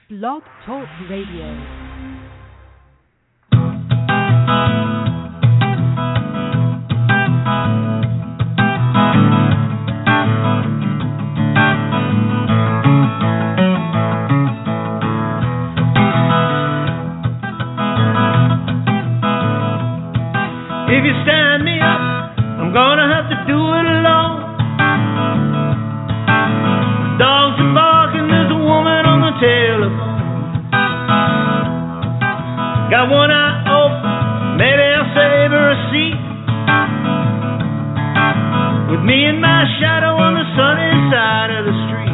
Blog Talk Radio. If you stand me up, I'm gonna have to do it alone. Dogs are barking, there's a woman on the telephone. Got one eye open, maybe I'll save her a seat. With me and my shadow on the sunny side of the street.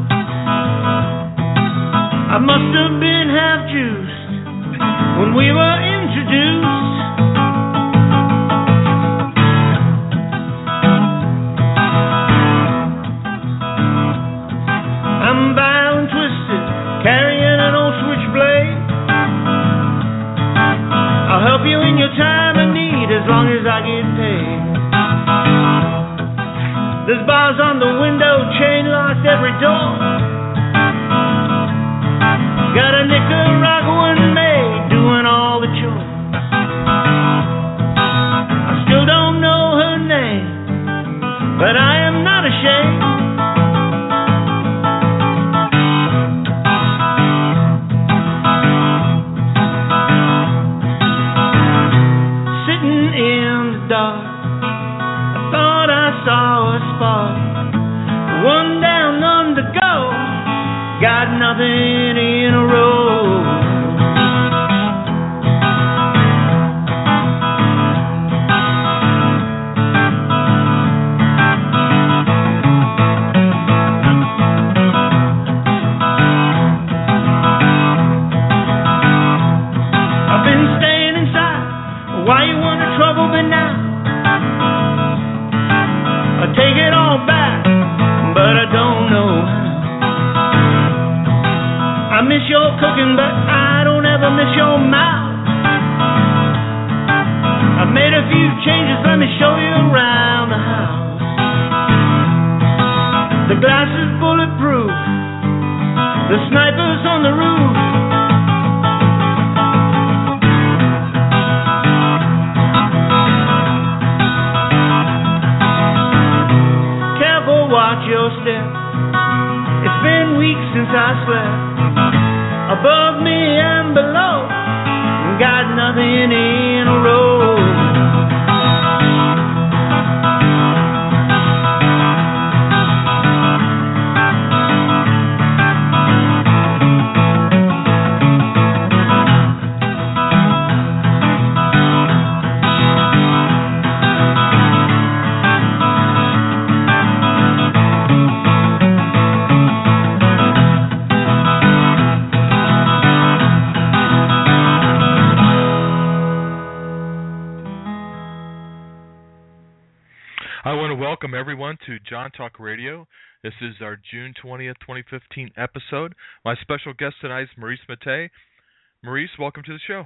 I must have been half juiced when we were introduced. I'm vile and twisted, carrying an old switchblade. I'll help you in your time of need as long as I get paid. There's bars on the window, chain locked every door. Got a Nicaraguan maid doing all the chores. I still don't know her name, but I am not ashamed. One down, none to go. Got nothing in a row. I've been staying inside. Why you want to trouble me now? I take it all back, but I don't know how. I miss your cooking, but I don't ever miss your mouth. I made a few changes, let me show you around the house. The glass is bulletproof, the sniper's on the roof. Watch your step. It's been weeks since I slept. Above me and below, got nothing in a row. Welcome, everyone, to John Talk Radio. This is our June 20th, 2015 episode. My special guest tonight is Maurice Mattei. Maurice, welcome to the show.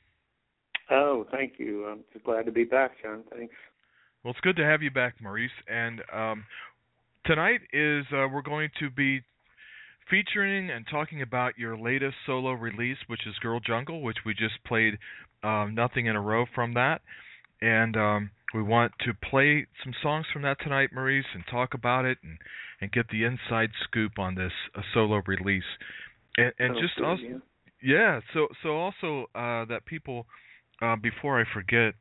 Oh, thank you. I'm just glad to be back, John. Thanks. Well, it's good to have you back, Maurice. And tonight is we're going to be featuring and talking about your latest solo release, which is Girl Jungle, which we just played Nothing in a Row from that. And we want to play some songs from that tonight, Maurice, and talk about it and get the inside scoop on this solo release. And just good, also, yeah. So also that people, before I forget,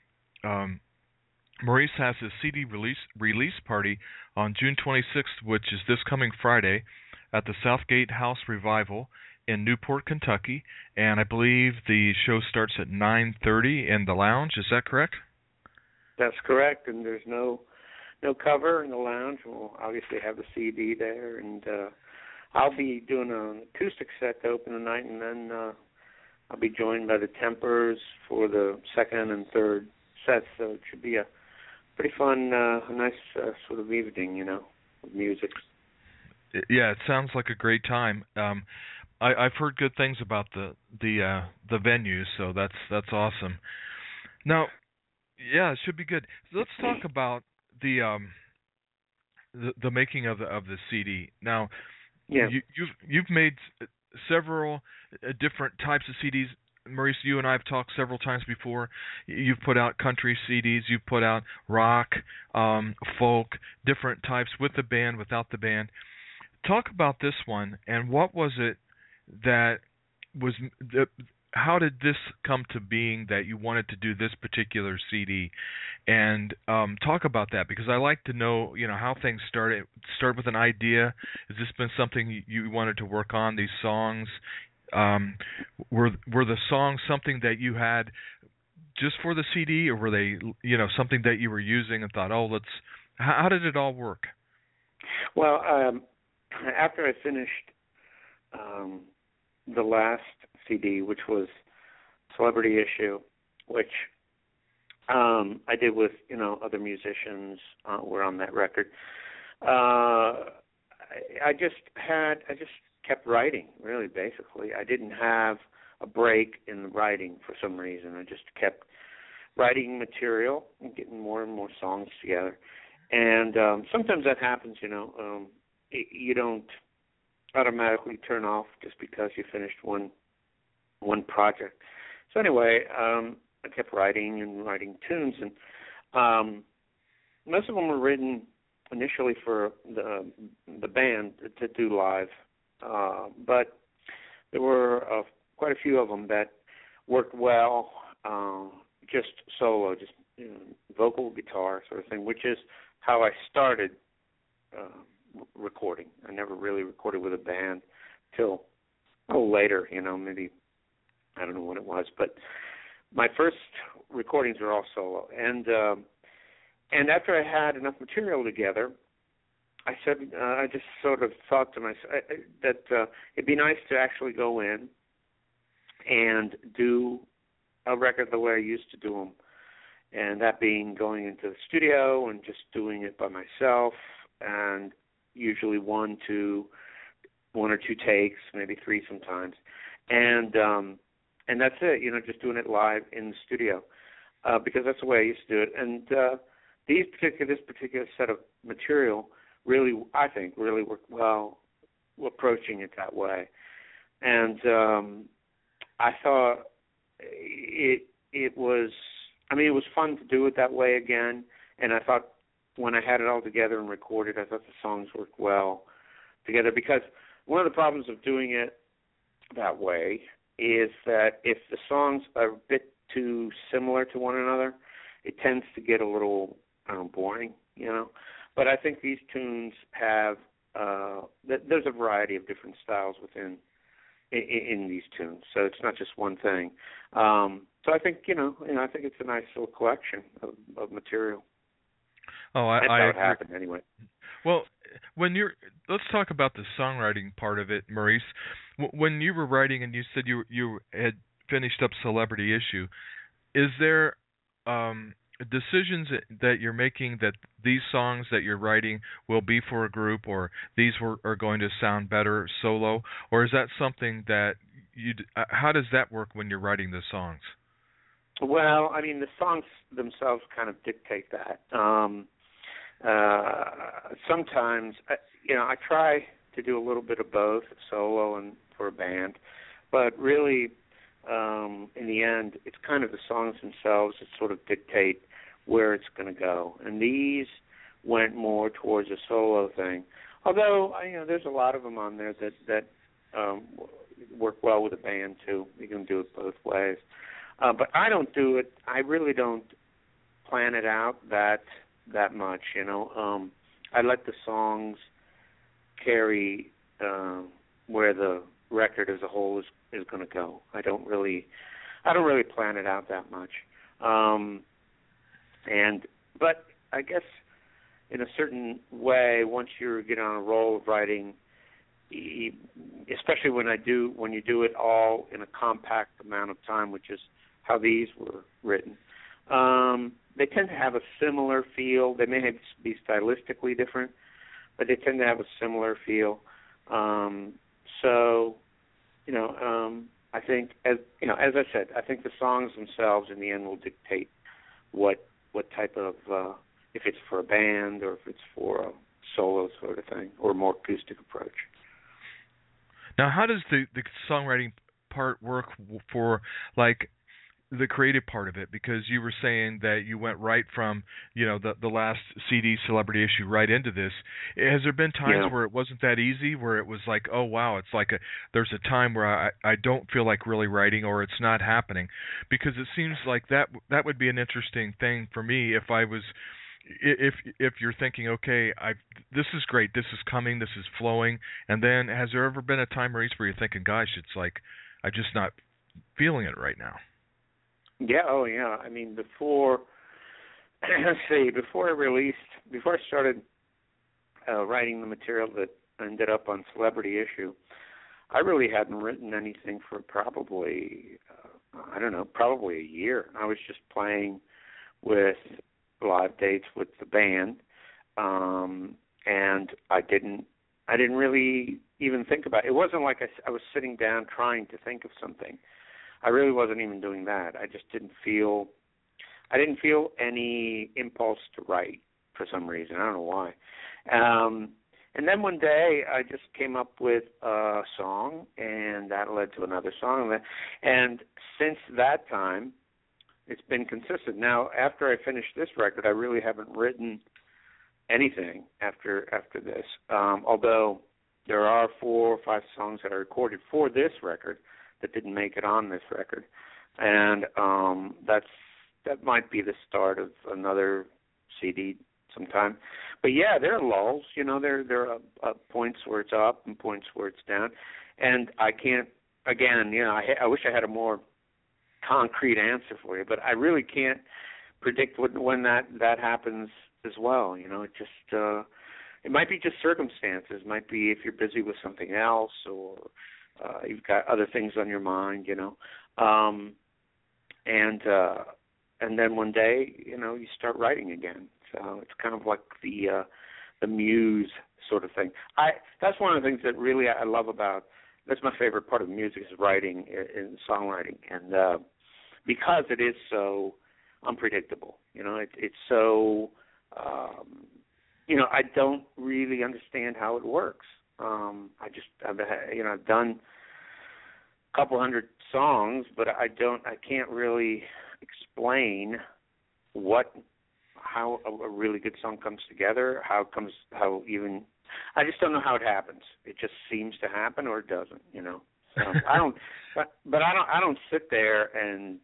Maurice has his CD release party on June 26th, which is this coming Friday, at the Southgate House Revival in Newport, Kentucky, and I believe the show starts at 9:30 in the lounge. Is that correct? That's correct, and there's no cover in the lounge. We'll obviously have the CD there, and I'll be doing an acoustic set to open the night, and then I'll be joined by the Tempers for the second and third sets, so it should be a pretty fun, nice sort of evening, with music. Yeah, it sounds like a great time. I've heard good things about the venue, so that's awesome. Now, yeah, it should be good. So let's talk about the making of the CD. Now, yeah, you've made several different types of CDs. Maurice, you and I have talked several times before. You've put out country CDs, you've put out rock, folk, different types with the band, without the band. Talk about this one, and what was it that was how did this come to being that you wanted to do this particular CD? And talk about that, because I like to know, how things started. Start with an idea. Has this been something you wanted to work on, these songs? Were the songs something that you had just for the CD, or were they, something that you were using and thought, how did it all work? Well, after I finished the last CD, which was Celebrity Issue, which I did with other musicians were on that record. I just kept writing, really, basically. I didn't have a break in the writing for some reason. I just kept writing material and getting more and more songs together. And sometimes that happens, you don't automatically turn off just because you finished one project. So anyway, I kept writing and writing tunes, and most of them were written initially for the band to do live, but there were quite a few of them that worked well just solo, just vocal guitar sort of thing, which is how I started recording. I never really recorded with a band till later, maybe, I don't know when it was, but my first recordings were all solo. And after I had enough material together, I said, I just sort of thought to myself that it'd be nice to actually go in and do a record the way I used to do them, and that being going into the studio and just doing it by myself, and usually one or two takes, maybe three sometimes, and that's it, just doing it live in the studio, because that's the way I used to do it. And this particular set of material really, I think, really worked well approaching it that way. And I thought it was fun to do it that way again. And I thought when I had it all together and recorded, I thought the songs worked well together, because one of the problems of doing it that way is that if the songs are a bit too similar to one another, it tends to get a little boring, But I think these tunes have there's a variety of different styles in these tunes, so it's not just one thing. So I think I think it's a nice little collection of material. Oh, That's how it agree. happened anyway. Well, let's talk about the songwriting part of it, Maurice. When you were writing and you said you had finished up Celebrity Issue, is there decisions that you're making that these songs that you're writing will be for a group, or these are going to sound better solo, or is that something that how does that work when you're writing the songs? Well, the songs themselves kind of dictate that. Sometimes, I try to do a little bit of both, solo and for a band, but really, in the end, it's kind of the songs themselves that sort of dictate where it's going to go. And these went more towards a solo thing. Although, there's a lot of them on there that work well with a band too. You can do it both ways. But I don't do it. I really don't plan it out that much. I let the songs carry where the record as a whole is going to go. I don't really plan it out that much. But I guess in a certain way, once you get on a roll of writing, especially when you do it all in a compact amount of time, which is how these were written, they tend to have a similar feel. They may be stylistically different, but they tend to have a similar feel. So, I think, as I said, I think the songs themselves in the end will dictate what type of, if it's for a band or if it's for a solo sort of thing or a more acoustic approach. Now, how does the songwriting part work for, like, the creative part of it? Because you were saying that you went right from, the last CD, Celebrity Issue, right into this. Has there been times where it wasn't that easy, where it was like, oh wow, it's like there's a time where I don't feel like really writing, or it's not happening? Because it seems like that would be an interesting thing for me if I was. If you're thinking, okay, this is great, this is coming, this is flowing, and then has there ever been a time, Maurice, where you're thinking, gosh, it's like I'm just not feeling it right now? Yeah, oh yeah. I mean, before before I started writing the material that ended up on Celebrity Issue, I really hadn't written anything for probably probably a year. I was just playing with live dates with the band, and I didn't really even think about it. It wasn't like I was sitting down trying to think of something. I really wasn't even doing that. I just didn't feel any impulse to write for some reason. I don't know why. And then one day I just came up with a song, and that led to another song. And since that time, it's been consistent. Now, after I finished this record, I really haven't written anything after this, although there are 4 or 5 songs that I recorded for this record that didn't make it on this record, and that might be the start of another CD sometime. But yeah, there are lulls. There are points where it's up and points where it's down, and I can't. Again, I wish I had a more concrete answer for you, but I really can't predict when that happens as well. It just it might be just circumstances. It might be if you're busy with something else, or you've got other things on your mind, and then one day, you start writing again. So it's kind of like the muse sort of thing. That's one of the things that really I love about. That's my favorite part of music, is writing and songwriting, and because it is so unpredictable. It's so I don't really understand how it works. I've done a couple hundred songs, but I can't really explain how a really good song comes together, I just don't know how it happens. It just seems to happen, or it doesn't, So I don't sit there and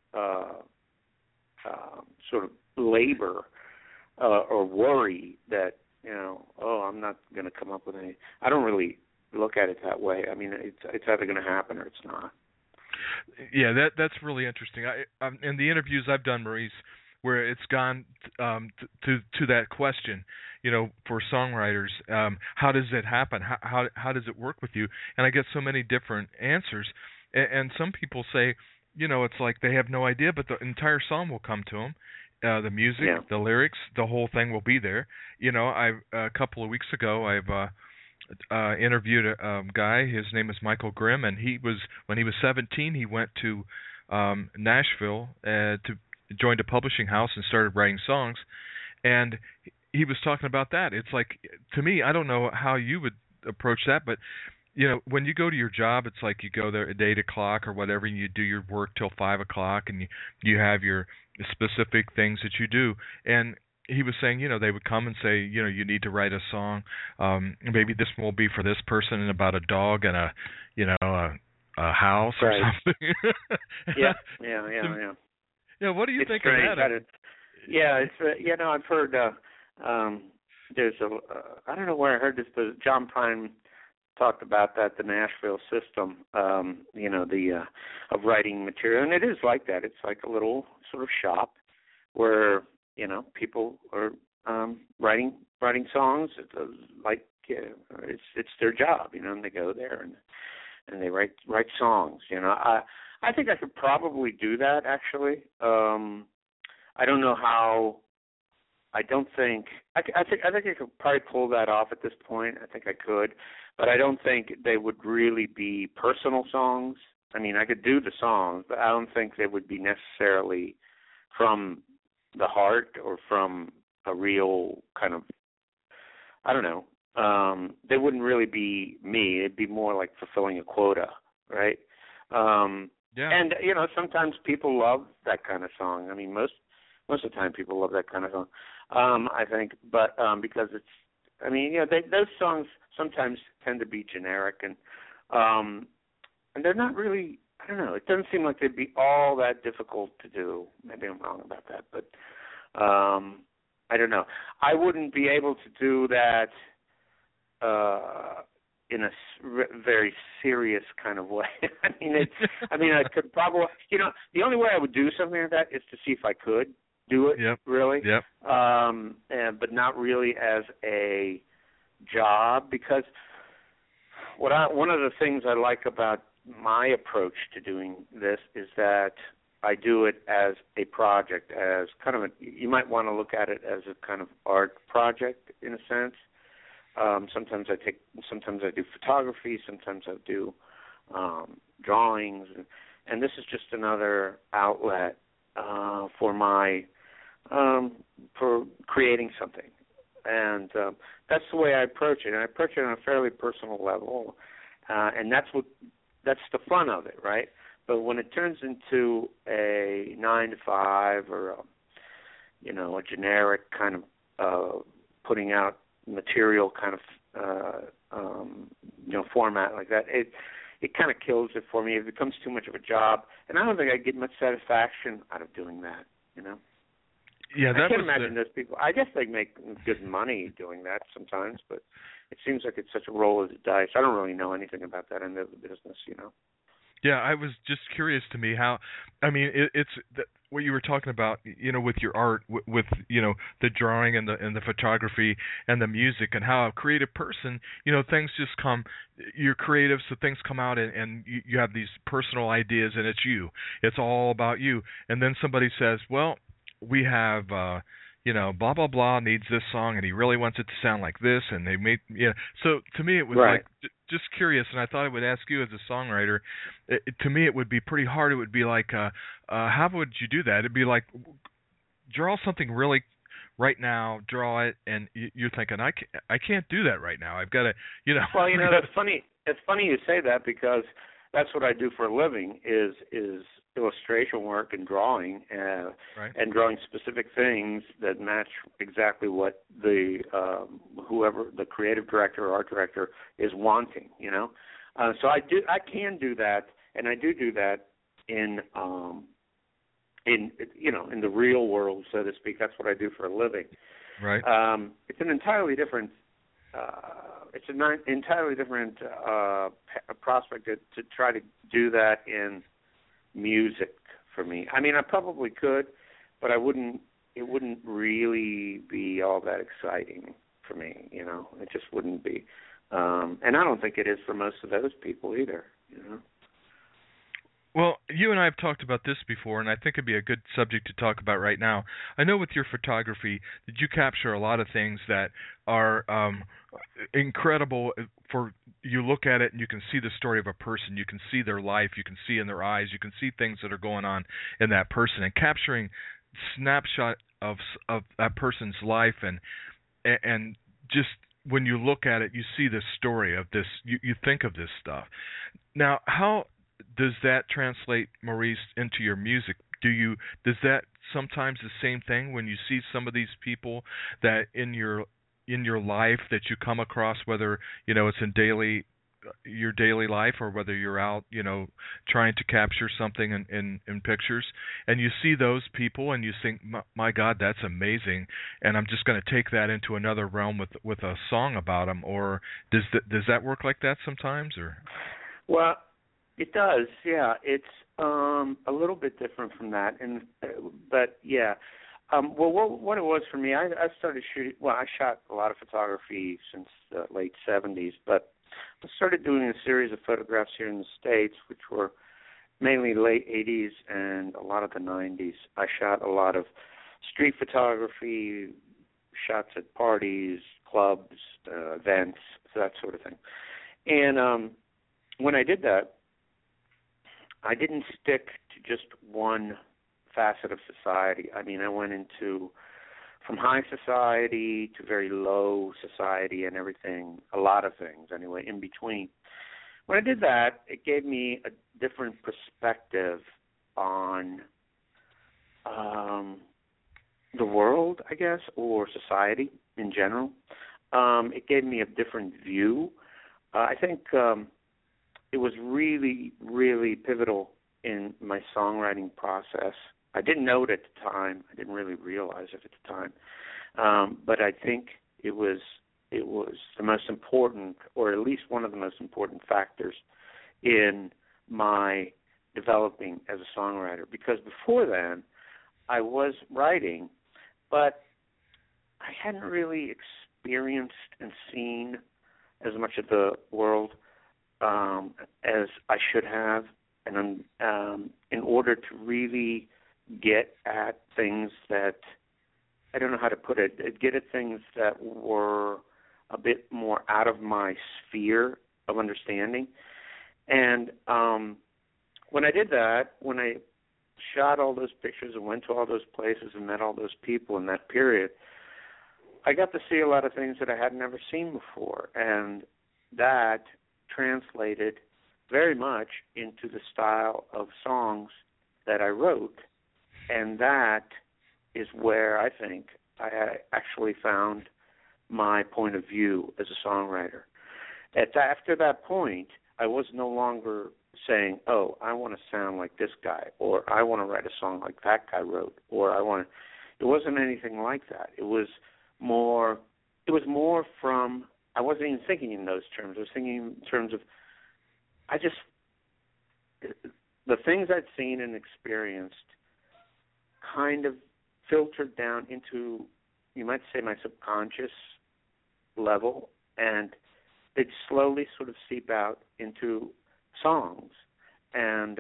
sort of labor or worry that I'm not going to come up with any. I don't really look at it that way. I mean, it's either going to happen or it's not. Yeah, that's really interesting. In the interviews I've done, Maurice, where it's gone to that question, for songwriters, how does it happen? How does it work with you? And I get so many different answers. And some people say, it's like they have no idea, but the entire song will come to them. The music, the lyrics, the whole thing will be there. A couple of weeks ago, I've interviewed a guy. His name is Michael Grimm, and when he was 17, he went to Nashville to joined a publishing house and started writing songs. And he was talking about that. It's like, to me, I don't know how you would approach that, but when you go to your job, it's like you go there at 8 o'clock or whatever, and you do your work till 5 o'clock, and you have your specific things that you do. And he was saying, they would come and say, you need to write a song. Maybe this will be for this person, and about a dog and a house or something. Yeah. Yeah, what do you think of that? It's I've heard. There's I don't know where I heard this, but John Prine talked about that, the Nashville system. Of writing material, and it is like that. It's like a little sort of shop where people are writing songs. It's their job, and they go there and they write songs. I think I could probably do that, actually. I don't know how. I think I could probably pull that off at this point. I think I could, but I don't think they would really be personal songs. I mean, I could do the songs, but I don't think they would be necessarily from the heart or from a real kind of, I don't know, they wouldn't really be me. It'd be more like fulfilling a quota, right? Yeah. And sometimes people love that kind of song. I mean, most of the time people love that kind of song. I think, but because it's, I mean, those songs sometimes tend to be generic and they're not really. I don't know. It doesn't seem like they'd be all that difficult to do. Maybe I'm wrong about that, but I don't know. I wouldn't be able to do that in a very serious kind of way. I mean, I could probably, the only way I would do something like that is to see if I could do it. Yep. Really. Yep. But not really as a job, because one of the things I like about my approach to doing this is that I do it as a project, as kind of you might want to look at it as a kind of art project in a sense. Sometimes I do photography, sometimes I do drawings, and this is just another outlet for my for creating something, and that's the way I approach it. And I approach it on a fairly personal level, and that's the fun of it, right? But when it turns into a 9-to-5 or a generic kind of putting out material kind of format like that, it kind of kills it for me. It becomes too much of a job, and I don't think I get much satisfaction out of doing that. Yeah, I can't imagine those people. I guess they make good money doing that sometimes, but it seems like it's such a roll of the dice. I don't really know anything about that end of the business, Yeah, I was just curious to me how, I mean, it's what you were talking about, with your art, with the drawing and the photography and the music, and how a creative person, things just come. You're creative, so things come out, and you have these personal ideas, and it's you. It's all about you. And then somebody says, well, we have blah blah blah needs this song, and he really wants it to sound like this, and they made So to me, it was right. like just curious, and I thought I would ask you as a songwriter. To me, it would be pretty hard. It would be like, how would you do that? It'd be like, draw something really right now, draw it, and you're thinking, I can't do that right now. I've got to, Well, it's funny. It's funny you say that, because that's what I do for a living is illustration work and drawing, right. and drawing specific things that match exactly what the whoever the creative director or art director is wanting. So I can do that, and I do that in the real world, so to speak. That's what I do for a living. Right. It's an entirely different. Prospect to try to do that in music for me. I mean, I probably could, but I wouldn't. It wouldn't really be all that exciting for me. It just wouldn't be. And I don't think it is for most of those people either. Well, you and I have talked about this before, and I think it'd be a good subject to talk about right now. I know with your photography that you capture a lot of things that are incredible. For you look at it and you can see the story of a person, you can see their life, you can see in their eyes, you can see things that are going on in that person, and capturing snapshot of that person's life, and just when you look at it, you see the story of this. You think of this stuff. Now, how does that translate, Maurice, into your music? Does that sometimes the same thing when you see some of these people that in your life that you come across, whether it's in your daily life, or whether you're out trying to capture something in pictures, and you see those people and you think, my God, that's amazing, and I'm just going to take that into another realm with a song about them? Or does that work like that sometimes? Or well, it does, yeah. It's a little bit different from that, but yeah. Well, what it was for me, I started shooting. Well, I shot a lot of photography since the late '70s, but I started doing a series of photographs here in the States, which were mainly late '80s and a lot of the '90s. I shot a lot of street photography, shots at parties, clubs, events, that sort of thing. And when I did that, I didn't stick to just one facet of society. I mean, I went into from high society to very low society and everything, a lot of things anyway, in between. When I did that, it gave me a different perspective on the world, I guess, or society in general. It gave me a different view. I think it was really, really pivotal in my songwriting process. I didn't know it at the time. I didn't really realize it at the time. But I think it was the most important, or at least one of the most important factors in my developing as a songwriter. Because before then, I was writing, but I hadn't really experienced and seen as much of the world as I should have, and in order to really get at things that, I don't know how to put it, get at things that were a bit more out of my sphere of understanding. And when I did that, when I shot all those pictures and went to all those places and met all those people in that period, I got to see a lot of things that I had never seen before, and that translated very much into the style of songs that I wrote, and that is where I think I actually found my point of view as a songwriter. After that point, I was no longer saying, oh, I want to sound like this guy, or I want to write a song like that guy wrote, or it wasn't anything like that. It was more from, I wasn't even thinking in those terms. I was thinking in terms of, the things I'd seen and experienced kind of filtered down into, you might say, my subconscious level, and they'd slowly sort of seep out into songs. And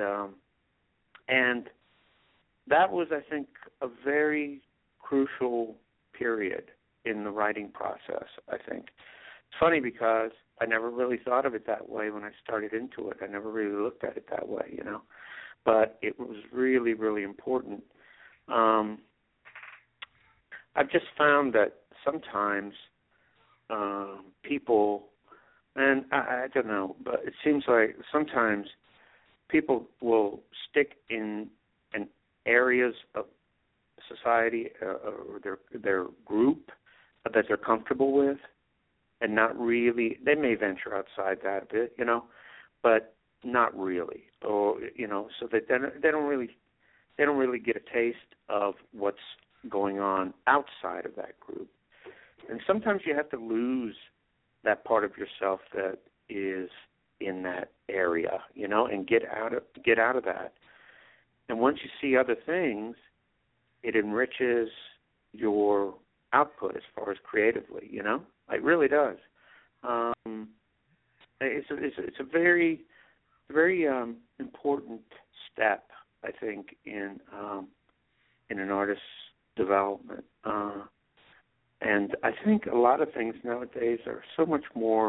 that was, I think, a very crucial period in the writing process, I think. It's funny because I never really thought of it that way when I started into it. I never really looked at it that way, But it was really, really important. I've just found that sometimes people, and I don't know, but it seems like sometimes people will stick in areas of society or their group that they're comfortable with, and not really. They may venture outside that a bit, but not really, or so that they don't really get a taste of what's going on outside of that group. And sometimes you have to lose that part of yourself that is in that area, and get out of that. And once you see other things, it enriches your output as far as creatively, It really does. It's a very, very important step, I think, in an artist's development. And I think a lot of things nowadays are so much more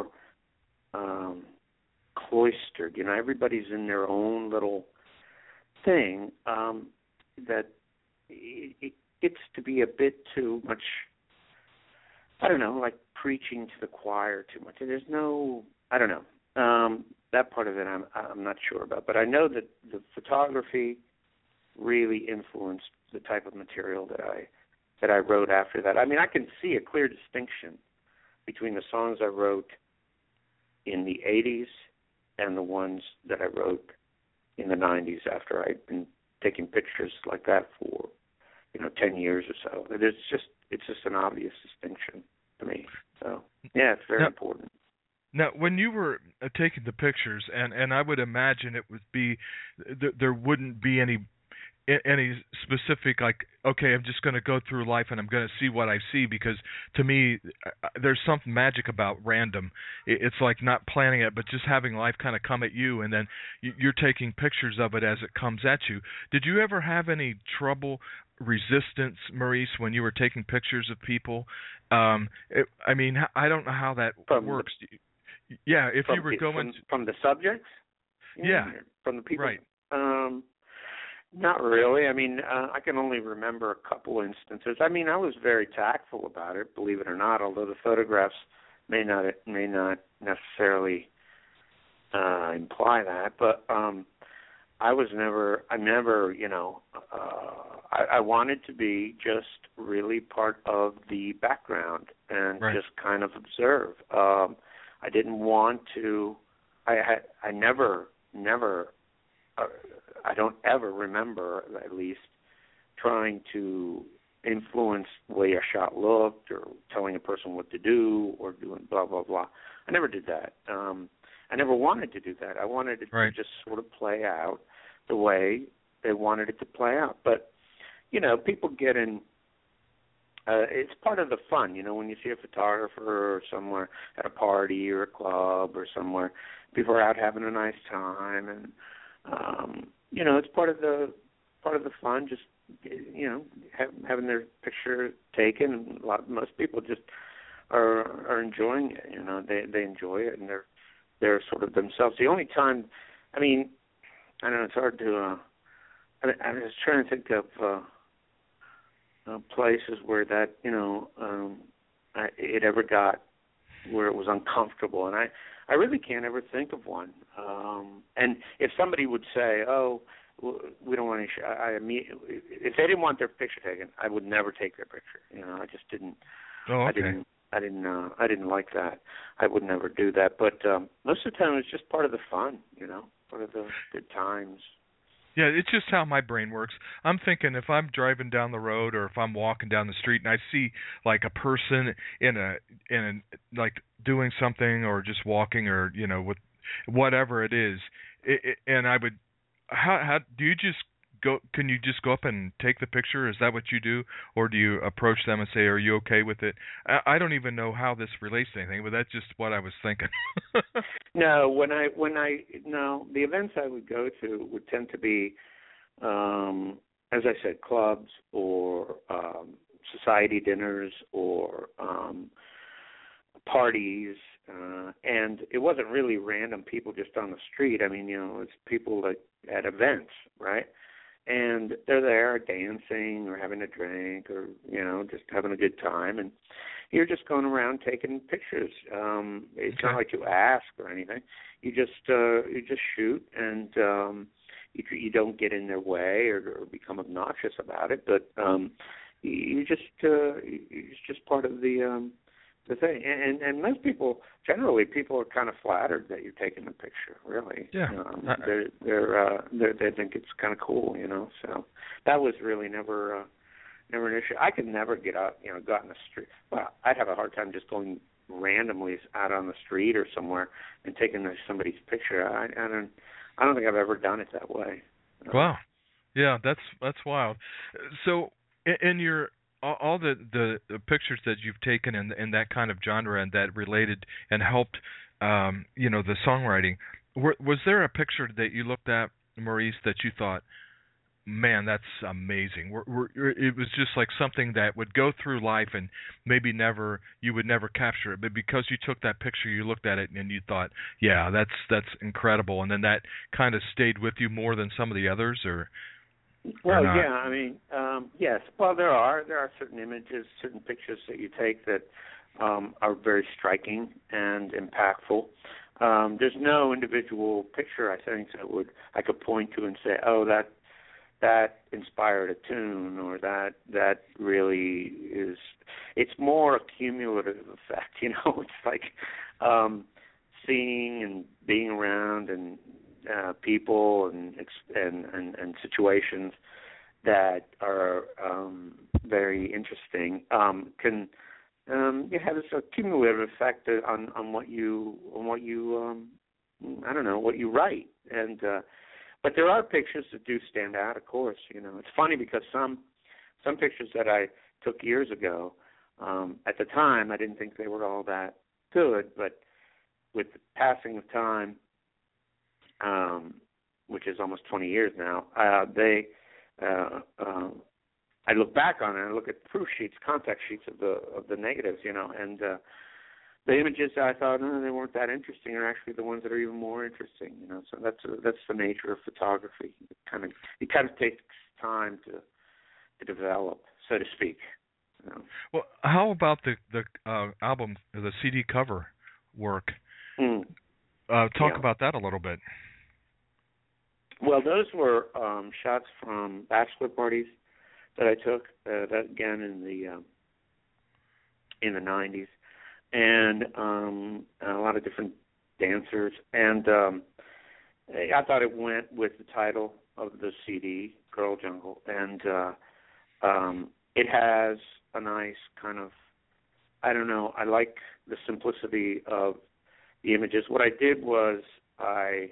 cloistered. Everybody's in their own little thing, that it gets to be a bit too much, I don't know, like preaching to the choir too much. There's no, I don't know. That part of it I'm not sure about. But I know that the photography really influenced the type of material that I wrote after that. I mean, I can see a clear distinction between the songs I wrote in the 80s and the ones that I wrote in the 90s after I'd been taking pictures like that for 10 years or so. It's just an obvious distinction to me. So yeah, it's very important. Now, when you were taking the pictures, and I would imagine it would be there wouldn't be any specific, like, okay, I'm just going to go through life and I'm going to see what I see, because to me there's something magic about random. It's like not planning it, but just having life kind of come at you, and then you're taking pictures of it as it comes at you. Did you ever have any resistance, Maurice, when you were taking pictures of people? I don't know how that works. Yeah, if you were going from the subjects, yeah, from the people, right. Not really. I mean, I can only remember a couple instances. I mean, I was very tactful about it, believe it or not, although the photographs may not necessarily imply that. But I never, I wanted to be just really part of the background and Right. just kind of observe. I didn't want to. I never. I don't ever remember, at least, trying to influence the way a shot looked or telling a person what to do or doing blah, blah, blah. I never did that. I never wanted to do that. I wanted it Right. to just sort of play out the way they wanted it to play out. But, people get in. It's part of the fun, when you see a photographer or somewhere at a party or a club or somewhere, people are out having a nice time, and it's part of the fun. Just having their picture taken. Most people just are enjoying it. They enjoy it, and they're sort of themselves. The only time, I mean, I don't know. It's hard to. I was trying to think of. Places where that it ever got where it was uncomfortable, and I really can't ever think of one. And if somebody would say, "Oh, we don't want any," if they didn't want their picture taken, I would never take their picture. I just didn't. Oh, okay. I didn't like that. I would never do that. But most of the time, it's just part of the fun. Part of the good times. Yeah, it's just how my brain works. I'm thinking if I'm driving down the road or if I'm walking down the street and I see like a person in a like doing something or just walking or with whatever it is, and I would how do you just go? Can you just go up and take the picture? Is that what you do, or do you approach them and say, "Are you okay with it?" I don't even know how this relates to anything, but that's just what I was thinking. No, the events I would go to would tend to be, as I said, clubs or society dinners or parties, and it wasn't really random people just on the street. I mean, it's people at events, right? And they're there dancing or having a drink or, just having a good time. And you're just going around taking pictures. It's not like you ask or anything. You just shoot, and you don't get in their way or become obnoxious about it. But it's just part of the thing. And most people, generally, people are kind of flattered that you're taking a picture. Really, yeah. They think it's kind of cool, So that was really never an issue. I could never get out, go out in the street. Well, I'd have a hard time just going randomly out on the street or somewhere and taking somebody's picture. I don't think I've ever done it that way. Wow, yeah, that's wild. So in your all the pictures that you've taken in that kind of genre and that related and helped, the songwriting, was there a picture that you looked at, Maurice, that you thought, man, that's amazing? It was just like something that would go through life and maybe you would never capture it, but because you took that picture, you looked at it and you thought, yeah, that's incredible, and then that kind of stayed with you more than some of the others, or? Well, yeah, I mean, yes. Well, there are certain images, certain pictures that you take that are very striking and impactful. There's no individual picture, I think, that I could point to and say, oh, that inspired a tune, or that really is. It's more a cumulative effect, It's like seeing and being around and people and situations that are very interesting can have this cumulative effect on what you I don't know, what you write. And but there are pictures that do stand out, of course. It's funny because some pictures that I took years ago, at the time I didn't think they were all that good, but with the passing of time, which is almost 20 years now, I look back on it and I look at proof sheets, contact sheets of the negatives, and the images I thought they weren't that interesting are actually the ones that are even more interesting. So that's the nature of photography. It kind of takes time to develop, so to speak. Well, how about the album, the CD cover work? Talk about that a little bit. Well, those were shots from bachelor parties that I took. That again in the 90s, and a lot of different dancers. And I thought it went with the title of the CD, Girl Jungle, and it has a nice kind of, I don't know, I like the simplicity of the images. What I did was I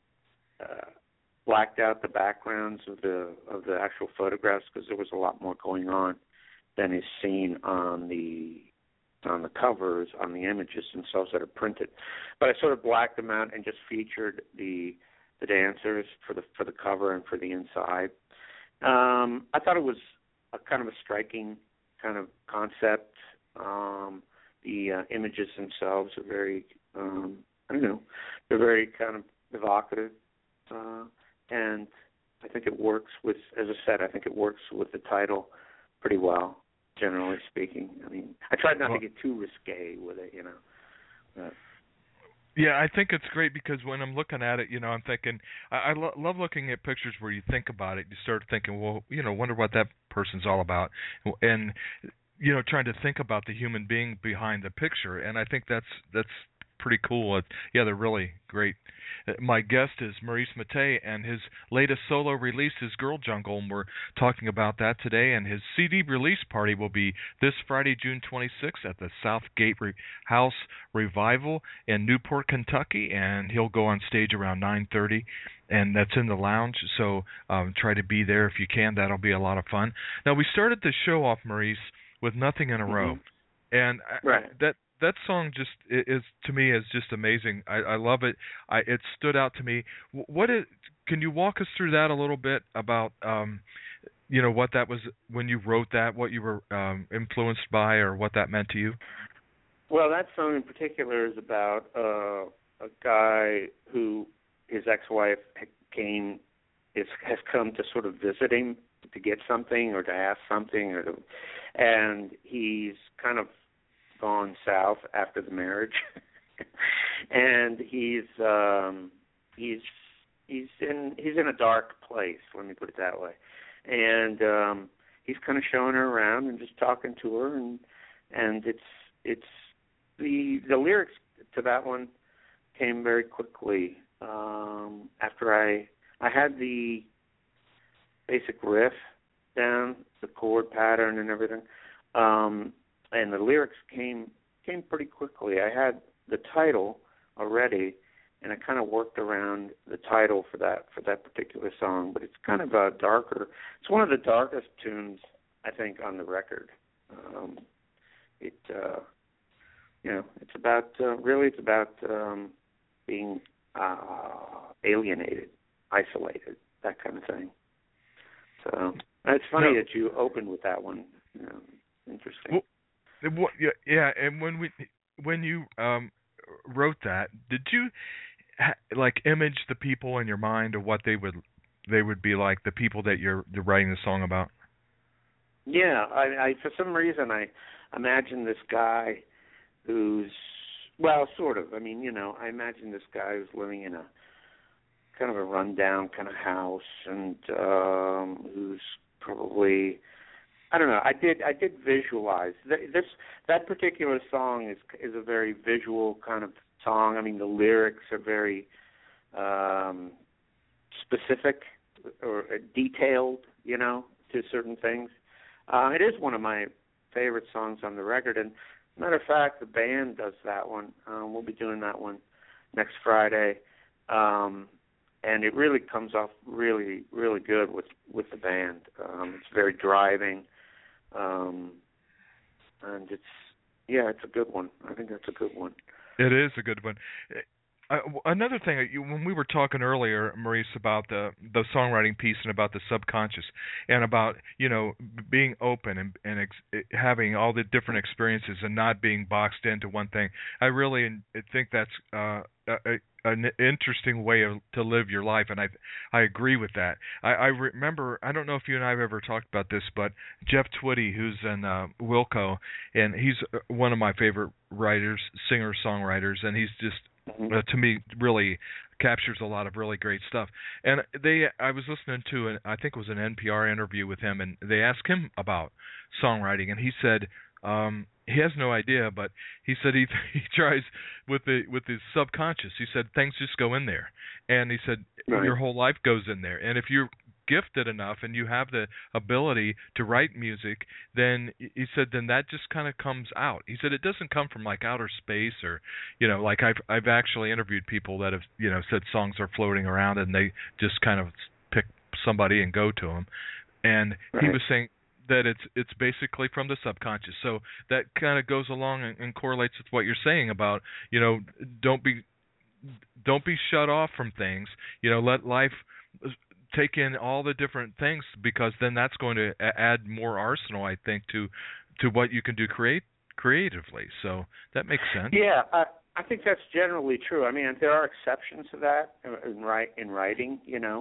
blacked out the backgrounds of the actual photographs because there was a lot more going on than is seen on the covers, on the images themselves that are printed. But I sort of blacked them out and just featured the dancers for the cover and for the inside. I thought it was a kind of a striking kind of concept. The images themselves are very, they're very kind of evocative, and I think it works with, as I said, I think it works with the title pretty well, generally speaking. I mean, I tried not to get too risque with it, But. Yeah, I think it's great because when I'm looking at it, I'm thinking, I love looking at pictures where you think about it. You start thinking, well, wonder what that person's all about. And, trying to think about the human being behind the picture. And I think that's pretty cool. They're really great. My guest is Maurice Mattei, and his latest solo release is Girl Jungle, and we're talking about that today. And his CD release party will be this Friday, June 26th at the Southgate House Revival in Newport, Kentucky, and he'll go on stage around 9:30, and that's in the lounge, so try to be there if you can. That'll be a lot of fun. Now, we started the show off, Maurice, with Nothing in a Row, and right. That song just is to me is just amazing. I love it. It stood out to me. Can you walk us through that a little bit about what that was when you wrote that, what you were influenced by, or what that meant to you? Well, that song in particular is about a guy who his ex-wife has come to sort of visit him to get something or to ask something, and he's kind of gone south after the marriage, and he's in a dark place. Let me put it that way. And he's kind of showing her around and just talking to her, and it's the lyrics to that one came very quickly after I had the basic riff down, the chord pattern and everything. And the lyrics came pretty quickly. I had the title already, and I kind of worked around the title for that particular song. But it's kind of a darker. It's one of the darkest tunes I think on the record. It's about it's about being alienated, isolated, that kind of thing. So it's funny that you opened with that one. Interesting. Well, yeah, and when you wrote that, did you image the people in your mind of what they would be like, the people that you're writing the song about? Yeah, I for some reason I imagine this guy who's, well, sort of. I mean, I imagine this guy who's living in a kind of a rundown kind of house, and who's probably, I don't know. I did visualize that particular song is a very visual kind of song. I mean, the lyrics are very specific or detailed, to certain things. It is one of my favorite songs on the record, and matter of fact, the band does that one. We'll be doing that one next Friday, and it really comes off really, really good with the band. It's very driving. And it's a good one. I think that's a good one. It is a good one. Another thing, when we were talking earlier, Maurice, about the songwriting piece and about the subconscious and about being open and having all the different experiences and not being boxed into one thing, I really think that's an interesting way to live your life, and I agree with that. I remember, I don't know if you and I have ever talked about this, but Jeff Twitty, who's in Wilco, and he's one of my favorite writers, singer-songwriters, and he's just to me, really captures a lot of really great stuff. And I was listening to I think it was an NPR interview with him, and they asked him about songwriting, and he said he has no idea, but he said he tries with his subconscious. He said things just go in there, and he said your whole life goes in there, and if you're gifted enough and you have the ability to write music, then he said then that just kind of comes out. He said it doesn't come from like outer space or like I've actually interviewed people that have said songs are floating around and they just kind of pick somebody and go to them, and he was saying that it's basically from the subconscious. So that kind of goes along and correlates with what you're saying about don't be shut off from things. Let life take in all the different things, because then that's going to add more arsenal, I think, to what you can do creatively. So that makes sense. Yeah, I think that's generally true. I mean, there are exceptions to that in writing.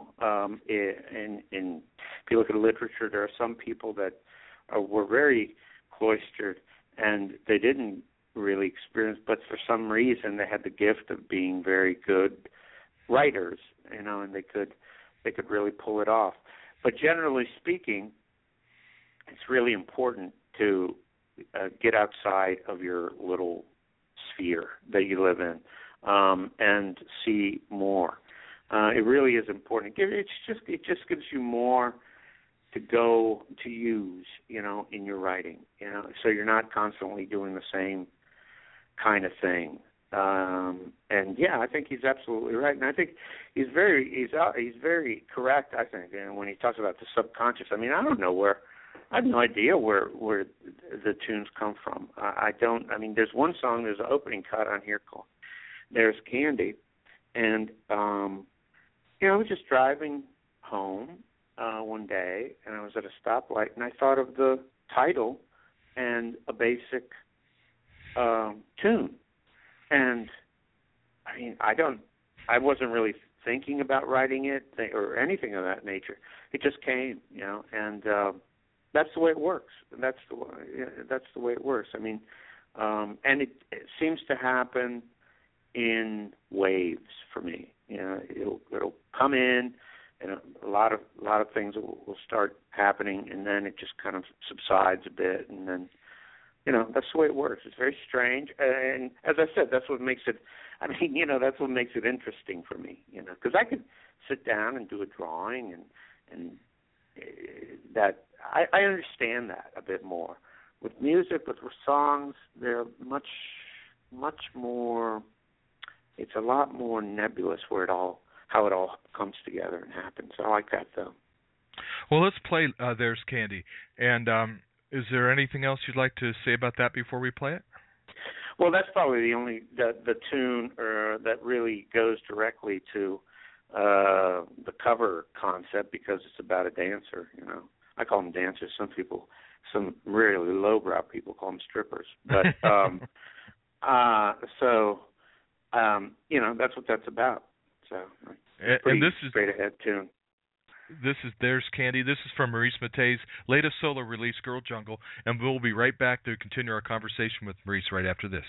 If you look at literature, there are some people that were very cloistered and they didn't really experience, but for some reason they had the gift of being very good writers, and they could really pull it off. But generally speaking, it's really important to get outside of your little sphere that you live in and see more. It really is important. It just gives you more to use, in your writing. So you're not constantly doing the same kind of thing. And yeah, I think he's absolutely right, and I think he's very correct. I think, and when he talks about the subconscious, I mean, I have no idea where the tunes come from. I mean, there's one song, there's an opening cut on here called "There's Candy," and I was just driving home one day, and I was at a stoplight, and I thought of the title and a basic tune. And I mean, I wasn't really thinking about writing it or anything of that nature. It just came, and that's the way it works. That's the way it works. I mean, and it seems to happen in waves for me. It'll come in, and a lot of things will start happening, and then it just kind of subsides a bit, and then. That's the way it works. It's very strange, and as I said, that's what makes it. I mean, that's what makes it interesting for me. Because I could sit down and do a drawing, and that I understand that a bit more. With music, with songs, they're much more. It's a lot more nebulous how it all comes together and happens. I like that though. Well, let's play "There's Candy," and. Is there anything else you'd like to say about that before we play it? Well, that's probably the only the tune that really goes directly to the cover concept, because it's about a dancer. I call them dancers. Some really lowbrow people call them strippers. But that's what that's about. So, and this is straight ahead tune. This is "There's Candy." This is from Maurice Mattei's latest solo release, Girl Jungle, and we'll be right back to continue our conversation with Maurice right after this.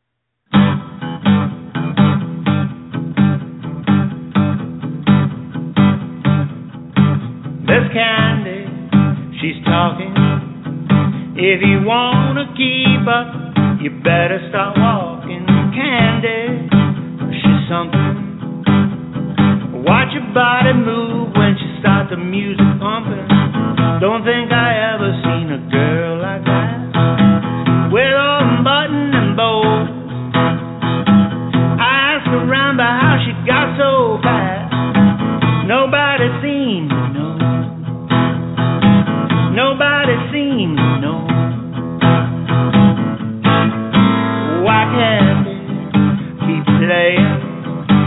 There's Candy, she's talking. If you want to keep up, you better start walking. Candy, she's something. Watch your body move when she starts the music pumping. Don't think I ever seen a girl like that, with all button and bow. I asked around about how she got so fast. Nobody seemed to know. Nobody seemed to know. Why can't they keep playing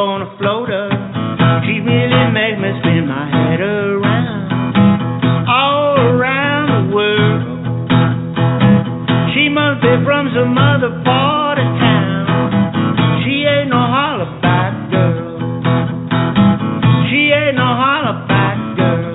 gonna float her. She really makes me spin my head around, all around the world. She must be from some other part of town. She ain't no hollaback girl. She ain't no hollaback girl.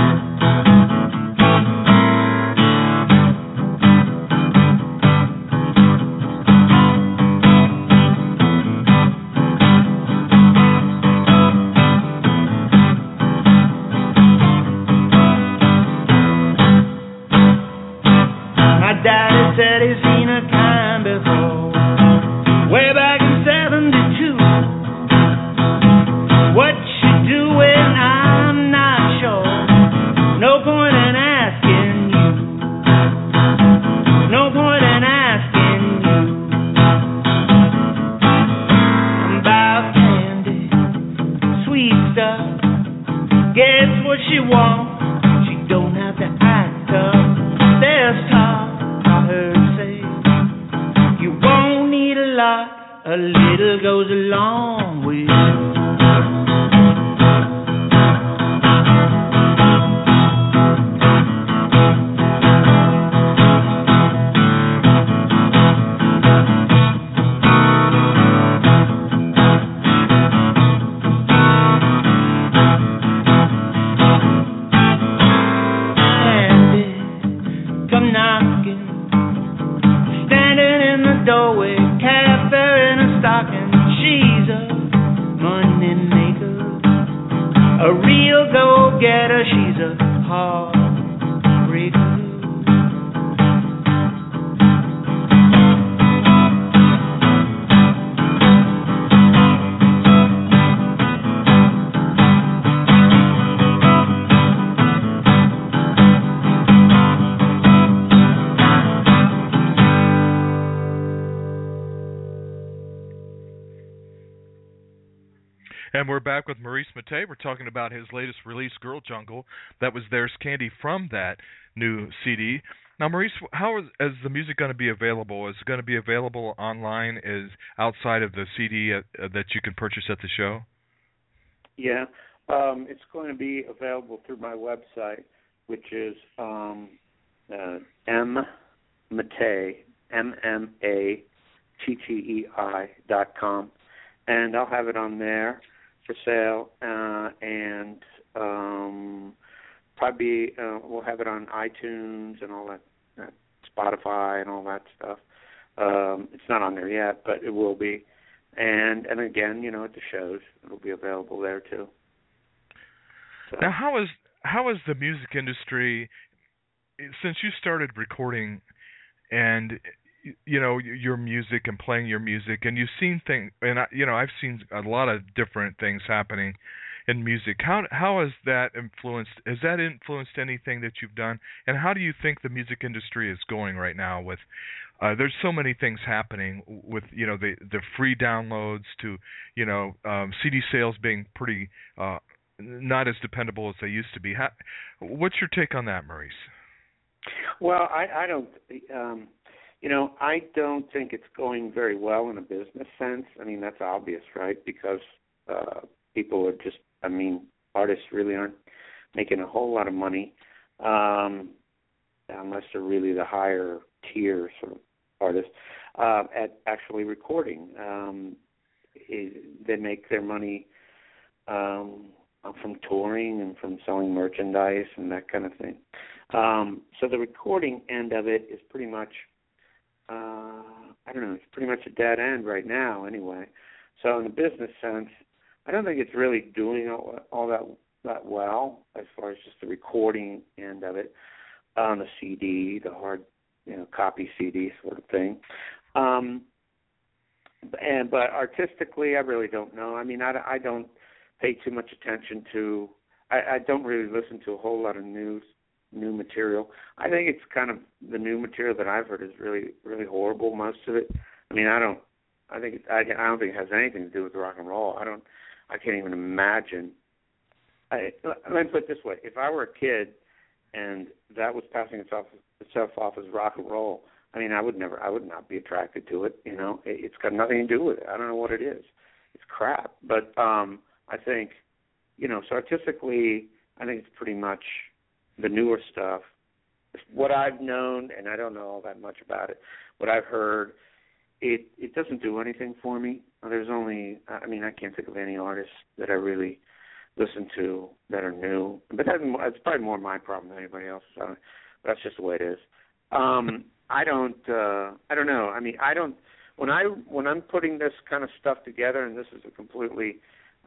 Said he's seen a kind before, way back in '72. What she doing, I'm not sure. No point in asking you. No point in asking you. About candy, sweet stuff. Gets what she wants. She don't have to act up. There's talk. A little goes a long way. Candy, come knocking, standing in the doorway. She's a money maker, a real go-getter. She's a heartbreaker. And we're back with Maurice Mattei. We're talking about his latest release, Girl Jungle. That was There's Candy from that new CD. Now, Maurice, how is the music going to be available? Is it going to be available online, is outside of the CD that you can purchase at the show? Yeah, it's going to be available through my website, which is mmattei, MMATTEI.com, and I'll have it on there for sale, and probably we'll have it on iTunes and all that, Spotify and all that stuff. It's not on there yet, but it will be. And again, you know, at the shows, it'll be available there too. So. Now, how is the music industry, since you started recording and you know your music and playing your music, and you've seen things, and I've seen a lot of different things happening in music. How has that influenced? Has that influenced anything that you've done? And how do you think the music industry is going right now? With there's so many things happening with the free downloads to CD sales being pretty not as dependable as they used to be. What's your take on that, Maurice? Well, I don't. I don't think it's going very well in a business sense. I mean, that's obvious, right? Because people are just, artists really aren't making a whole lot of money unless they're really the higher tier sort of artists at actually recording. They make their money from touring and from selling merchandise and that kind of thing. So the recording end of it is pretty much, it's pretty much a dead end right now anyway. So in the business sense, I don't think it's really doing all that well as far as just the recording end of it on the CD, the hard, copy CD sort of thing. But artistically, I really don't know. I mean, I don't pay too much attention to. I don't really listen to a whole lot of new material. I think it's kind of the new material that I've heard is really, really horrible. Most of it. I mean, I don't think it has anything to do with rock and roll. I can't even imagine. Let me put it this way: if I were a kid and that was passing itself off as rock and roll, I would not be attracted to it. It's got nothing to do with it. I don't know what it is. It's crap. But I think, so artistically, I think it's pretty much the newer stuff. What I've known, and I don't know all that much about it, what I've heard, it doesn't do anything for me. There's only, I can't think of any artists that I really listen to that are new. But that's probably more my problem than anybody else's. But that's just the way it is. I don't know. When I'm putting this kind of stuff together, and this is a completely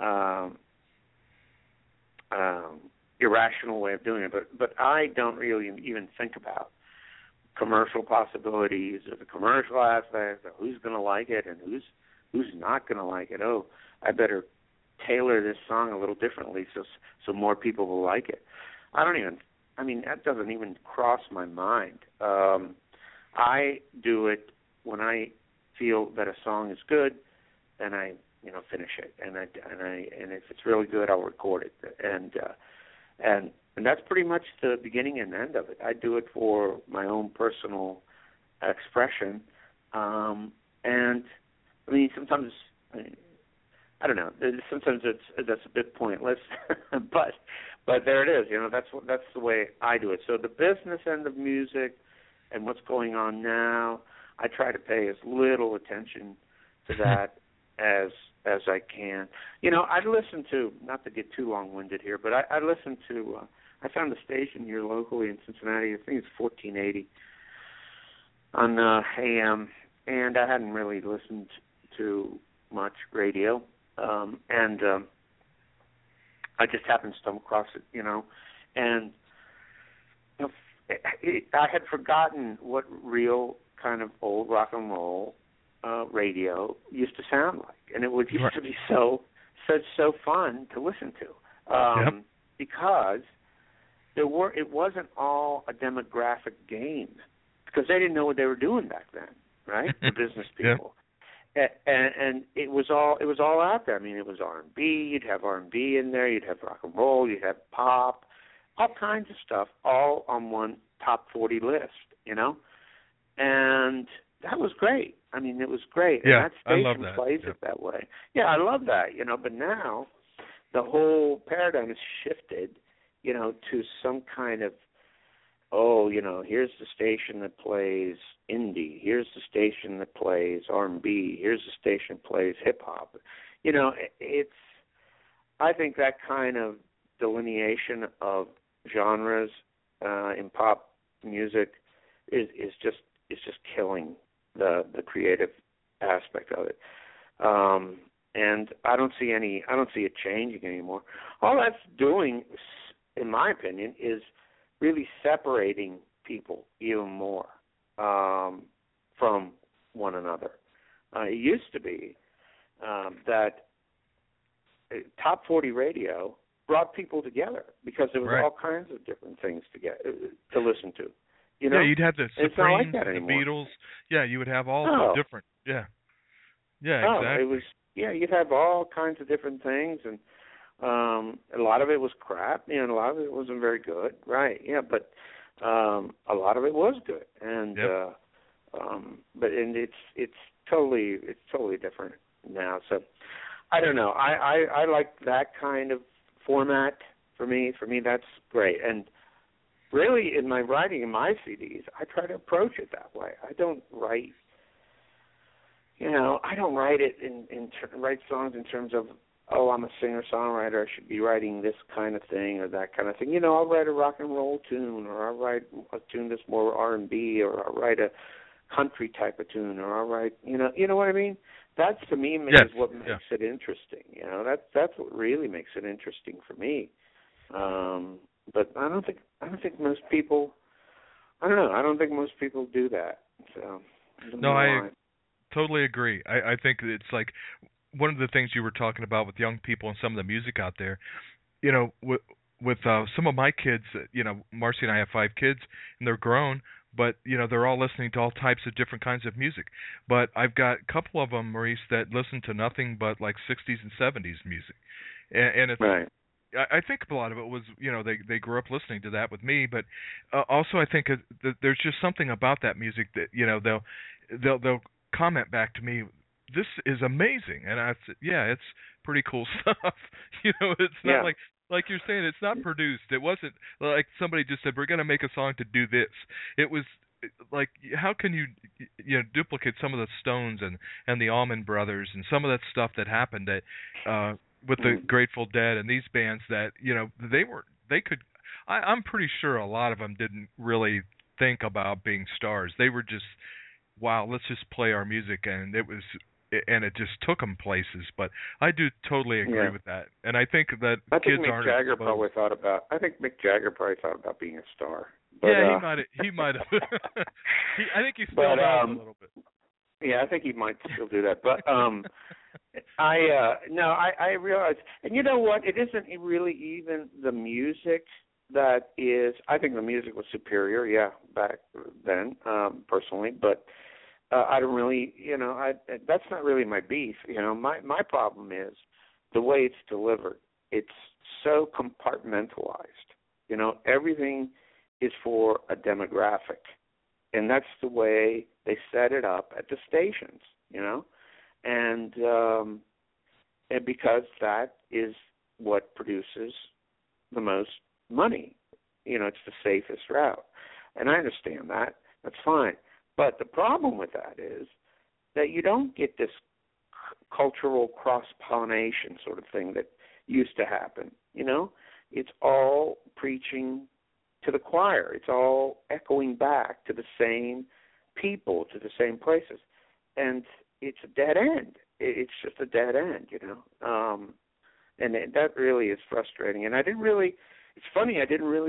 irrational way of doing it, but I don't really even think about commercial possibilities or the commercial aspect of who's going to like it and who's not going to like it. Oh, I better tailor this song a little differently so more people will like it. That doesn't even cross my mind. I do it when I feel that a song is good, then I finish it, and if it's really good, I'll record it, and that's pretty much the beginning and end of it. I do it for my own personal expression, and sometimes I don't know. Sometimes that's a bit pointless, but there it is. That's the way I do it. So the business end of music and what's going on now, I try to pay as little attention to that as I can. I'd listen to, not to get too long-winded here, but I listen to, I found a station here locally in Cincinnati, I think it's 1480 on AM, and I hadn't really listened to much radio, and I just happened to stumble across it, and I had forgotten what real kind of old rock and roll radio used to sound like, and it used to be so fun to listen to, because it wasn't all a demographic game, because they didn't know what they were doing back then, right? The business people, and it was all out there. It was R&B. You'd have R&B in there. You'd have rock and roll. You'd have pop, all kinds of stuff, all on one top 40 list, and that was great. It was great. Yeah, and that station I love that. plays it that way. Yeah, I love that, but now the whole paradigm has shifted, to some kind of, here's the station that plays indie. Here's the station that plays R&B. Here's the station that plays hip-hop. I think that kind of delineation of genres in pop music is just killing the creative aspect of it, and I don't see it changing anymore. All that's doing, in my opinion, is really separating people even more from one another. It used to be that top 40 radio brought people together because there was all kinds of different things to listen to. Yeah, you'd have the Supremes, like the Beatles. Yeah, you would have all the different. Yeah, exactly. It was. Yeah, you'd have all kinds of different things, and a lot of it was crap. And a lot of it wasn't very good. Right? Yeah, but a lot of it was good, and it's totally different now. So I don't know. I like that kind of format. For me, that's great. And really, in my writing, in my CDs, I try to approach it that way. I don't write, write songs in terms of, I'm a singer-songwriter, I should be writing this kind of thing or that kind of thing. I'll write a rock and roll tune, or I'll write a tune that's more R&B, or I'll write a country type of tune, or I'll write, you know what I mean? That's, to me, is what makes it interesting. That's what really makes it interesting for me. But I don't think most people. I don't know. I don't think most people do that. So no, I totally agree. I think it's like one of the things you were talking about with young people and some of the music out there. With some of my kids, Marcy and I have 5 kids, and they're grown, but they're all listening to all types of different kinds of music. But I've got a couple of them, Maurice, that listen to nothing but like 60s and 70s music, and it's. Right. I think a lot of it was, they grew up listening to that with me, but also I think there's just something about that music that, they'll comment back to me this is amazing, and I said, yeah, it's pretty cool stuff. It's not like you're saying, it's not produced. It wasn't like somebody just said we're going to make a song to do this. It was like, how can you duplicate some of the Stones and the Allman Brothers and some of that stuff that happened that with the Grateful Dead and these bands that they could. I'm pretty sure a lot of them didn't really think about being stars. They were just, wow, let's just play our music, and it just took them places. But I do totally agree with that, and I think that kids aren't. I think Mick Jagger probably thought about being a star. But, yeah, he might have. I think he still does a little bit. Yeah, I think he might still do that. But I realize, and you know what? It isn't really even the music that is. I think the music was superior, back then, personally. But I don't really, that's not really my beef. My problem is the way it's delivered. It's so compartmentalized. Everything is for a demographic, and that's the way they set it up at the stations. And because that is what produces the most money. It's the safest route. And I understand that. That's fine. But the problem with that is that you don't get this cultural cross-pollination sort of thing that used to happen. It's all preaching to the choir. It's all echoing back to the same people, to the same places. And it's a dead end. It's just a dead end, and that really is frustrating. And it's funny,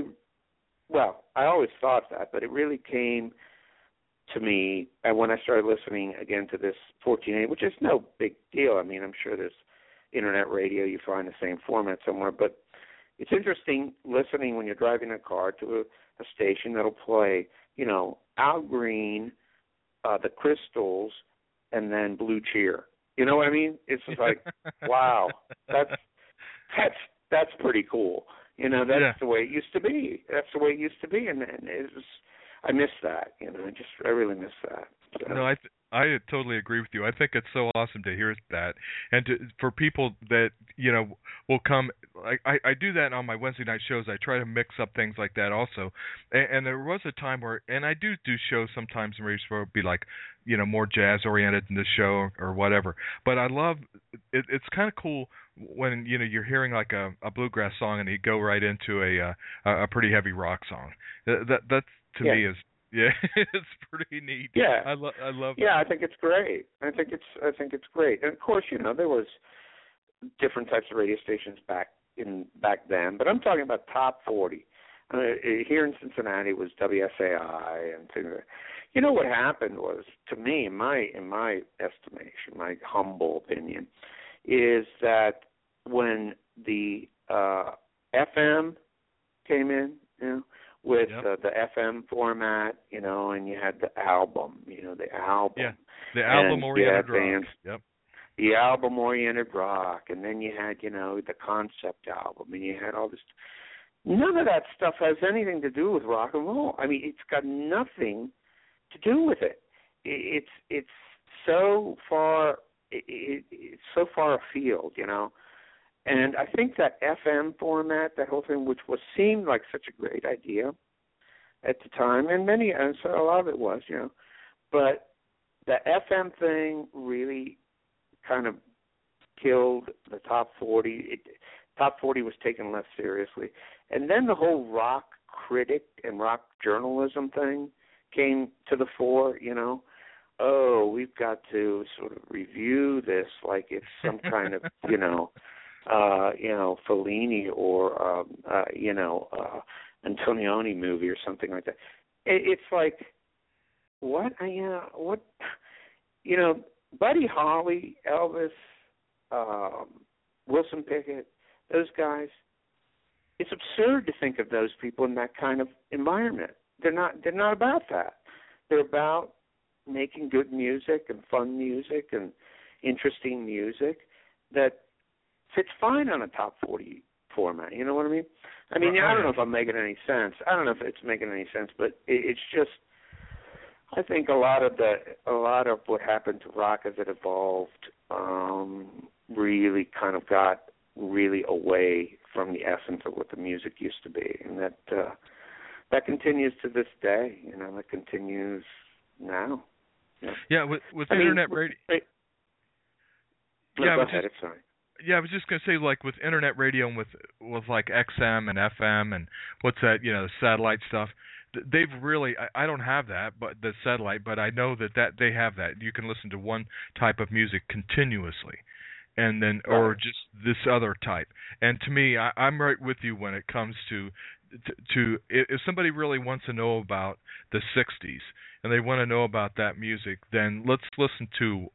I always thought that, but it really came to me when I started listening again to this 1480, which is no big deal. I mean, I'm sure there's internet radio, you find the same format somewhere, but it's interesting listening when you're driving a car to a station that'll play, Al Green, the Crystals, and then Blue Cheer. You know what I mean? It's just like, wow, that's pretty cool. That's the way it used to be. That's the way it used to be, and it was. I miss that. I really miss that. So. No, I totally agree with you. I think it's so awesome to hear that, and for people that will come. I do that on my Wednesday night shows. I try to mix up things like that also. And there was a time where, and I do shows sometimes in radio where it would be like, more jazz oriented in the show or whatever. But I love it. It's kind of cool when you're hearing like a bluegrass song and you go right into a pretty heavy rock song. That to me is. Yeah, it's pretty neat. Yeah, I love. Yeah, that. I think it's great. I think it's great. And of course, there was different types of radio stations back then. But I'm talking about top 40. Here in Cincinnati was WSAI and things like that. What happened was, to me, in my estimation, my humble opinion, is that when the FM came in, with the FM format, and you had the album, the album. Yeah, the album-oriented rock. Yep. The album-oriented rock, and then you had, the concept album, and you had all this. None of that stuff has anything to do with rock and roll. I mean, it's got nothing to do with it. It's so far. It's so far afield, And I think that FM format, that whole thing, which seemed like such a great idea at the time, and so a lot of it was, but the FM thing really kind of killed the top 40. Top 40 was taken less seriously. And then the whole rock critic and rock journalism thing came to the fore, Oh, we've got to sort of review this like it's some kind of, Fellini or Antonioni movie or something like that. It's like, what? What? Buddy Holly, Elvis, Wilson Pickett, those guys. It's absurd to think of those people in that kind of environment. They're not about that. They're about making good music and fun music and interesting music that fits fine on a top 40 format. You know what I mean? I don't know if I'm making any sense. I don't know if it's making any sense, but it's just, I think a lot of what happened to rock as it evolved really kind of got really away from the essence of what the music used to be, and that continues to this day. It continues now. Yeah, with internet radio. Yeah, go ahead. Sorry. Yeah, I was just going to say, like with internet radio and with like XM and FM and what's that, the satellite stuff. They've really, I don't have that, but the satellite, but I know that they have that. You can listen to one type of music continuously, and then or just this other type. And to me, I'm right with you when it comes to if somebody really wants to know about the '60s and they want to know about that music, then let's listen to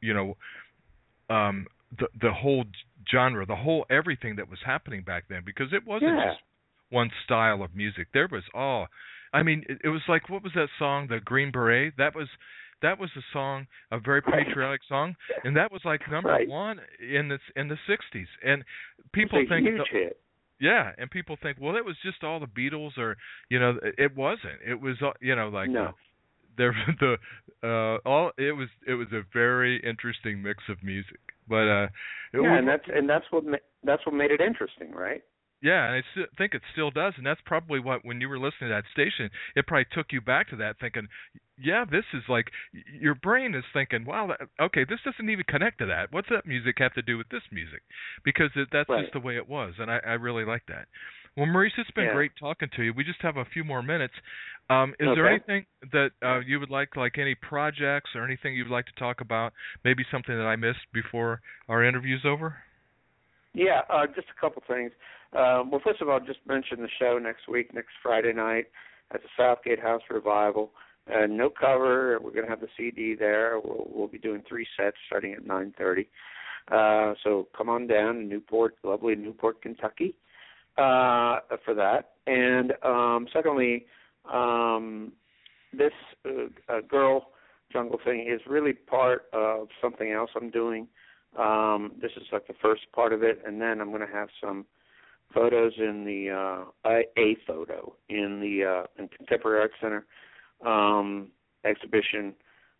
the whole genre, the whole everything that was happening back then, because it wasn't just one style of music. There was it was like, what was that song, the Green Beret? That was a song, a very patriotic song, and that was like number one in the '60s. And people think huge hit. Yeah, and people think, well, it was just all the Beatles, or it wasn't. It was no. It was a very interesting mix of music, but and that's what made it interesting, right? Yeah, and I think it still does, and that's probably what, when you were listening to that station, it probably took you back to that, thinking, yeah, this is like, your brain is thinking, wow, okay, this doesn't even connect to that. What's that music have to do with this music? Because that's just the way it was, and I really like that. Well, Maurice, it's been great talking to you. We just have a few more minutes. Is there anything that you would like any projects or anything you'd like to talk about, maybe something that I missed before our interview's over? Yeah, just a couple things. Well, first of all, just mention the show next Friday night at the Southgate House Revival. No cover. We're going to have the CD there. We'll be doing 3 sets starting at 9:30. So come on down to lovely Newport, Kentucky, for that. And secondly, this Girl Jungle thing is really part of something else I'm doing. This is like the first part of it, and then I'm going to have some photos in the a photo in the in Contemporary Art Center exhibition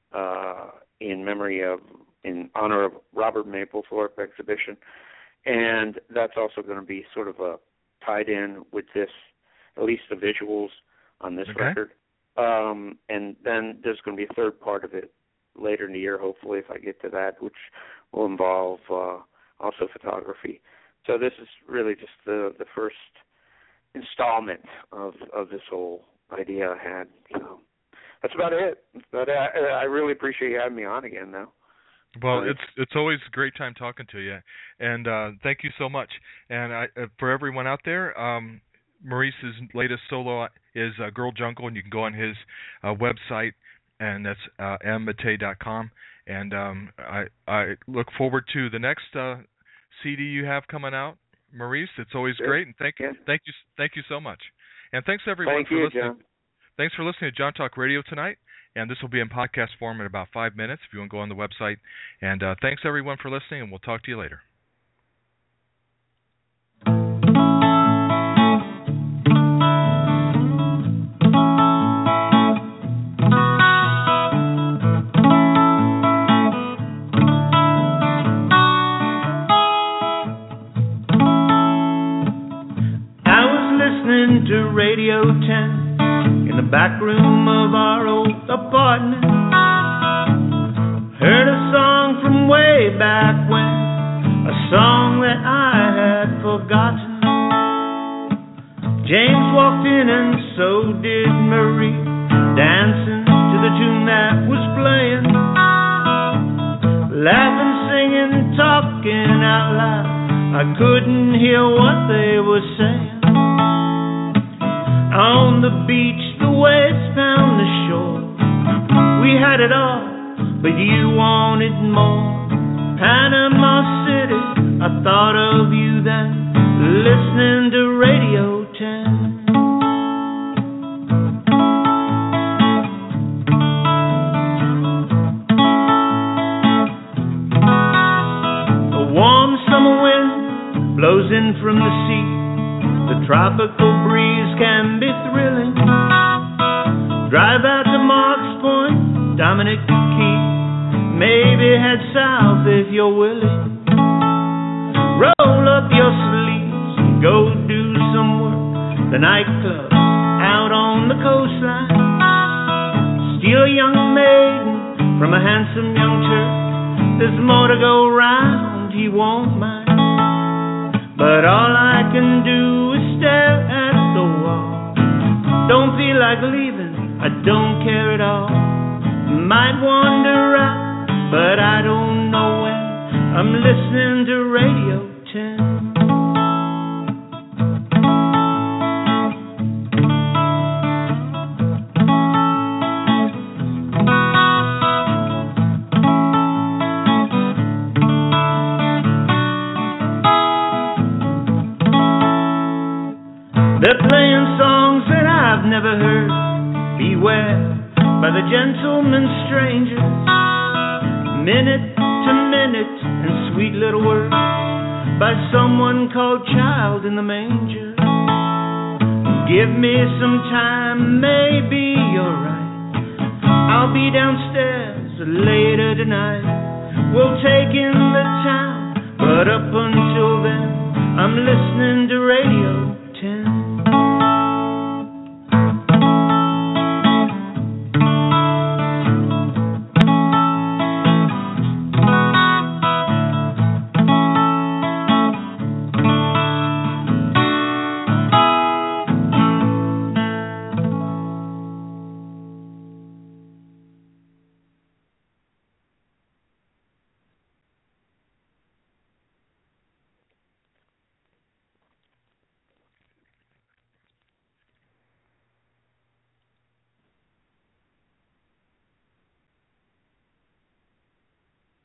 in honor of Robert Mapplethorpe exhibition, and that's also going to be sort of tied in with this, at least the visuals on this record, and then there's going to be a third part of it later in the year, hopefully, if I get to that, which will involve also photography. So this is really just the first installment of this whole idea I had. So that's about it. But I really appreciate you having me on again, though. Well, it's always a great time talking to you, and thank you so much. And for everyone out there, Maurice's latest solo is Girl Jungle, and you can go on his website, and that's mmatei.com. And I look forward to the next CD you have coming out, Maurice. It's always great, and thank you so much. And thanks everyone for listening. John. Thanks for listening to John Talk Radio tonight. And this will be in podcast form in about 5 minutes if you want to go on the website. And thanks everyone for listening, and we'll talk to you later. To Radio 10 in the back room of our old apartment. Heard a song from way back when, a song that I had forgotten. James walked in and so did Marie, dancing to the tune that was playing, laughing, singing, talking out loud. I couldn't hear what they were saying. On the beach, the waves pound the shore. We had it all, but you wanted more. Panama City, I thought of you then, listening to Radio 10. A warm summer wind blows in from the sea. The tropical breeze can be thrilling. Drive out to Marks Point, Dominic Keith, maybe head south if you're willing. Roll up your sleeves and go do some work. The nightclubs out on the coastline. Steal a young maiden from a handsome young Turk. There's more to go round, he won't mind. But all I can do is stare at the wall. Don't feel like leaving, I don't care at all. Might wander out, but I don't know when. I'm listening to Radio 10. They're playing songs that I've never heard. Beware, by the gentleman strangers. Minute to minute and sweet little words by someone called Child in the Manger. Give me some time, maybe you're right. I'll be downstairs later tonight. We'll take in the town, but up until then I'm listening to Radio